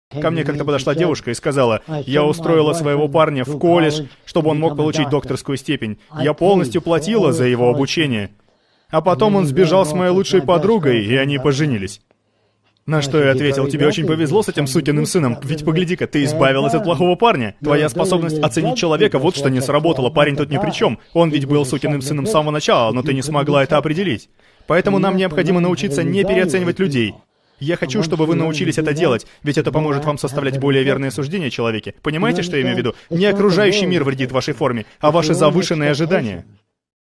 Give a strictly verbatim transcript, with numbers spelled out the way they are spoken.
Ко мне как-то подошла девушка и сказала: «Я устроила своего парня в колледж, чтобы он мог получить докторскую степень. Я полностью платила за его обучение. А потом он сбежал с моей лучшей подругой, и они поженились». На что я ответил: «Тебе очень повезло с этим сукиным сыном, ведь погляди-ка, ты избавилась от плохого парня. Твоя способность оценить человека, вот что не сработало, парень тут ни при чем. Он ведь был сукиным сыном с самого начала, но ты не смогла это определить. Поэтому нам необходимо научиться не переоценивать людей. Я хочу, чтобы вы научились это делать, ведь это поможет вам составлять более верные суждения о человеке. Понимаете, что я имею в виду? Не окружающий мир вредит вашей форме, а ваши завышенные ожидания».